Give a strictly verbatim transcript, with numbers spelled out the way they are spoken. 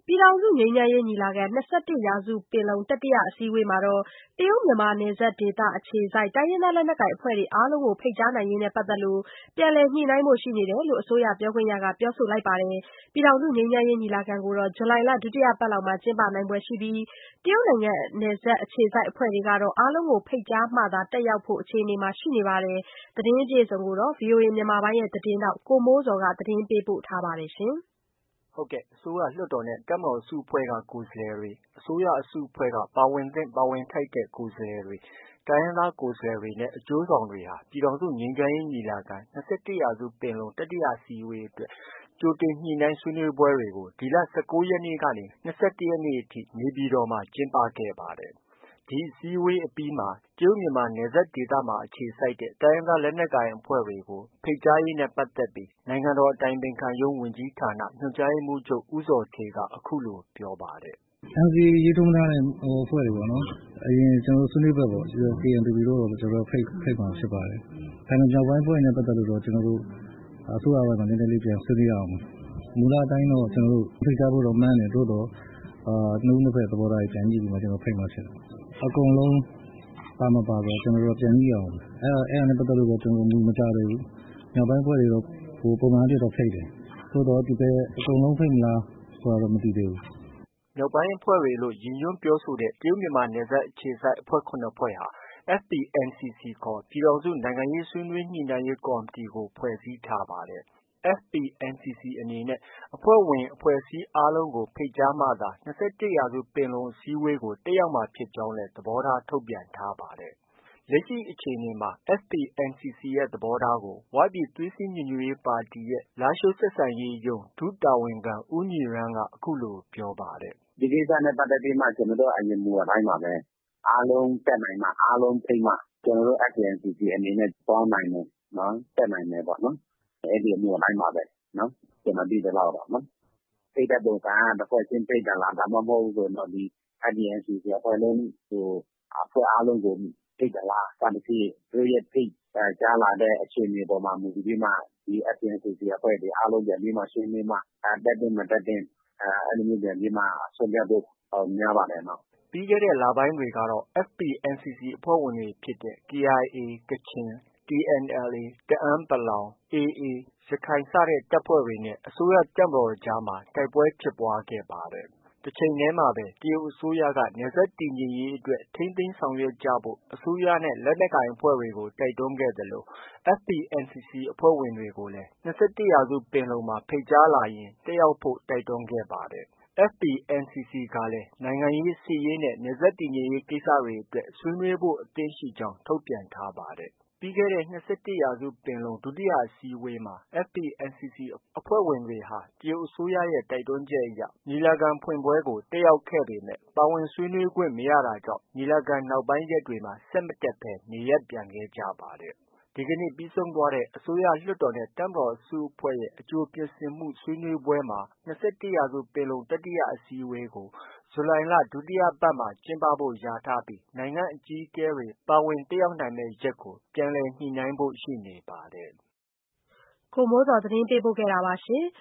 ပြည်ထောင်စုငြိမ်းချမ်းရေးညီလာခံ-၂၁ရာစုပင်လုံတတိယအစည်းအဝေးမှာ တရုတ်-မြန်မာနယ်စပ်ဒေသအခြေစိုက် တိုင်းရင်းသားလက်နက်ကိုင်အဖွဲ့တွေအားလုံးကို ဖိတ်ကြားနိုင်ရေးနဲ့ပတ်သက်လို့ ပြန်လည်ညှိနှိုင်းဖို့ရှိနေတယ်လို့ အစိုးရပြောခွင့်ရက ပြောဆိုလိုက်ပါတယ်။ ပြည်ထောင်စုငြိမ်းချမ်းရေးညီလာခံကို ဇူလိုင်လ ဒုတိယပတ်လောက်မှာ ကျင်းပနိုင်ဖွယ်ရှိပြီး တရုတ်နိုင်ငံနယ်စပ်အခြေစိုက်အဖွဲ့တွေကတော့ အားလုံးကို ဖိတ်ကြားမှသာ တက်ရောက်ဖို့ အခြေအနေမှာရှိနေပါတယ်။ သတင်းအပြည့်အစုံကိုတော့ ဗွီအိုအေမြန်မာပိုင်းရဲ့သတင်းထောက် ကိုမိုးဇော်က တင်ပြထားပါတယ်။ဟုတ်ကဲ့။ အစိုးရ၊ လွှတ်တော်နဲ့ တပ်မတော်အစုအဖွဲ့က ကိုယ်စားလှယ်တွေ၊ အစိုးရအစုအဖွဲ့က ပါဝင်သင့်ပါဝင်ထိုက်တဲ့ ကိုယ်စားလှယ်တွေ၊ တိုင်းရင်းသားကိုယ်စားလှယ်တွေနဲ့ အကျိုးဆောင်တွေဟာ ပြည်ထောင်စုငြိမ်းချမ်းရေးညီလာခံ-၂၁ရာစုပင်လုံတတိယအစည်းအဝေးအတွက် ကြိုတင်ညှိနှိုင်းဆွေးနွေးပွဲတွေကို ဒီလ ၁၉ရက်နေ့ကနေ ၂၁ရက်နေ့အထိ နေပြည်တော်မှာ ကျင်းပခဲ့ပါတယ်။ ဒီအစည်းအဝေးအပြီးမှာ တရုတ်-မြန်မာနယ်စပ်ဒေသမှာအခြေစိုက်တဲ့ တိုင်းရင်းသားလက်နက်ကိုင်အဖွဲ့တွေကို ဖိတ်ကြားရေးနဲ့ပတ်သက်ပြီး နိုင်ငံတော်အတိုင်ပင်ခံရုံးဝန်ကြီးဌာန ညွှန်ကြားရေးမှူးချုပ် ဦးဇော်ဌေးက အခုလို ပြောပါတယ်။ “အန်စီအေ ရေးထိုးထားတဲ့အဖွဲ့တွေပေါ့နော်။ အရင် ကျနော်တို့ ဆွေးနွေးဖက်ပေါ့။ ကေအမ်ပီပီ တို့ကို ကျနော်တို့ ဖိတ်မှာဖြစ်ပါတယ်။ မြောက်ပိုင်းအဖွဲ့တွေနဲ့ပတ်သက်လို့တော့ ကျနော်တို့ အစိုးရဘက်မှာ နည်းနည်းလေး ပြန်ဆွေးနွေးရအောင်။ မူလအတိုင်းတော့ ကျနော်တို့ ဖိတ်ကြားဖို့တော့ မှန်းတယ်။ သို့သော် နှစ်ဦးနှစ်ဘက် သဘောထားတွေ ပြန်ညှိပြီးမှ ဖိတ်မှာဖြစ်တယ်။ အကုန်လုံး ပါမပါဆိုတာ ကျနော်တို့ ပြန်ညှိရဦးမယ်။ အဲဒါနဲ့ပတ်သက်လို့တော့ ကျနော်တို့ မူမကျသေးဘူး။ မြောက်ပိုင်းအဖွဲ့တွေတော့ ပုံမှန်အားဖြင့်တော့ ဖိတ်တယ်။ သို့သော် အကုန်လုံးဖိတ်မလားဆိုတာတော့ မသိသေးဘူး။ ” မြောက်ပိုင်းအဖွဲ့တွေလို့ ရည်ညွှန်းပြောဆိုတဲ့ တရုတ်-မြန်မာနယ်စပ်အခြေစိုက်အဖွဲ့ ၇ဖွဲ့ဟာ အက်ဖ်ပီအမ်စီစီ ခေါ် ပြည်ထောင်စုနိုင်ငံရေးဆွေးနွေးညှိနှိုင်းရေးကော်မတီကို ဖွဲ့စည်းထားပါတယ်။ အက်ဖ်ပီအမ်စီစီအနေနဲ့ အဖွဲ့ဝင်အဖွဲ့အစည်းအားလုံးကို ဖိတ်ကြားမှသာ ၂၁ရာစုပင်လုံအစည်းအဝေးကို တက်ရောက်မှာဖြစ်ကြောင်းလည်း သဘောထားထုတ်ပြန်ထားပါတယ်။ လက်ရှိအခြေအနေမှာ အက်ဖ်ပီအမ်စီစီရဲ့ သဘောထားကို ဝပြည်သွေးစည်းညီညွတ်ရေးပါတီရဲ့ လားရှိုးဆက်ဆံရေးရုံး ဒုတာဝန်ခံ ဦးညီရန်းက အခုလို ပြောပါတယ်။ “ဒီကိစ္စနဲ့ပတ်သက်ပြီးမှ ကျနော်တို့က အရင်မူအတိုင်းပါပဲ။ အားလုံးတက်နိုင်မှ၊ အားလုံးဖိတ်မှ ကျနော်တို့ အက်ဖ်ပီအမ်စီစီအနေနဲ့ သွားနိုင်မယ်၊ တက်နိုင်မယ်ပေါ့နော်။ အဲဒီအမူအတိုင်းပါပဲ။ ကျနော်သိသလောက်တော့နော်။ ဖိတ်တဲ့ပုံစံက တစ်ဖွဲ့ချင်းဖိတ်တာလား။ ဒါမှမဟုတ်ရင်တော့ အက်ဖ်ပီအမ်စီစီအဖွဲ့လုံးကို အဖွဲ့အားလုံးကို ဖိတ်တာလား စသဖြင့် သူတို့ရဲ့ ဖိတ်ကြားလာတဲ့အခြေအနေပေါ်မှာ မူတည်ပြီးမှ ဒီ အက်ဖ်ပီအမ်စီစီအဖွဲ့တွေအားလုံးပြန်ပြီးမှ ဆွေးနွေးမှ တက်သင့်၊ မတက်သင့် အဲလိုမျိုးပြန်ပြီးမှ ဆုံးဖြတ်ဖို့ များပါတယ်နော။ ” ပြီးခဲ့တဲ့လပိုင်းတွေကတော့ အက်ဖ်ပီအမ်စီစီအဖွဲ့ဝင်တွေဖြစ်တဲ့ ကေအိုင်အေ ကချင်၊ တီအန်အယ်အေ တအန်း(ပလောင်)၊ အေအေ ရခိုင် စတဲ့တပ်ဖွဲ့တွေနဲ့ အစိုးရတပ်မတော်အကြားမှာ တိုက်ပွဲဖြစ်ပွားခဲ့ပါတယ်။ တချိန်တည်းမှာပဲ တရုတ်အစိုးရက နယ်စပ်တည်ငြိမ်ရေးအတွက် ထိန်းသိမ်းဆောင်ရွက်ကြဖို့ အစိုးရနဲ့ လက်နက်ကိုင်အဖွဲ့တွေကို တိုက်တွန်းခဲ့သလို အက်ဖ်ပီအမ်စီစီအဖွဲ့ဝင်တွေကိုလည်း ၂၁ရာစုပင်လုံမှာ ဖိတ်ကြားလာရင် တက်ရောက်ဖို့ တိုက်တွန်းခဲ့ပါတယ်။ အက်ဖ်ပီအမ်စီစီကလည်း နိုင်ငံရေး၊ စစ်ရေးနဲ့ နယ်စပ်တည်ငြိမ်ရေးကိစ္စတွေအတွက် ဆွေးနွေးဖို့ အသင့်ရှိကြောင်း ထုတ်ပြန်ထားပါတယ်။ ပြီးခဲ့တဲ့ ၂၁ရာစုပင်လုံ ဒုတိယအစည်းအဝေးမှာ အက်ဖ်ပီအမ်စီစီအဖွဲ့ဝင်တွေဟာ တရုတ်အစိုးရရဲ့ တိုက်တွန်းချက်အရ ညီလာခံဖွင့်ပွဲကို တက်ရောက်ခဲ့ပေမဲ့ ပါဝင်ဆွေးနွေးခွင့်မရတာကြောင့် ညီလာခံနောက်ပိုင်းရက်တွေမှာ ဆက်မတက်ဘဲ နေရပ်ပြန်ခဲ့ကြပါတယ်။ ဒီကနေ့ ပြီးဆုံးသွားတဲ့ အစိုးရ၊ လွှတ်တော်နဲ့ တပ်မတော်အစုအဖွဲ့ရဲ့ အကြိုပြင်ဆင်မှုဆွေးနွေးပွဲမှာ ၂၁ရာစုပင်လုံတတိယအစည်းအဝေးကို ဇူလိုင်လ ဒုတိယပတ်မှာ ကျင်းပဖို့ လျာထားပြီး နိုင်ငံအကြီးအကဲတွေ ပါဝင်တက်ရောက်နိုင်မယ့် ရက်ကို ပြန်လည်ညှိနှိုင်းဖို့ ရှိနေပါတယ်။ကိုမိုးဇော် သတင်းပေးပို့ထားပါတယ်။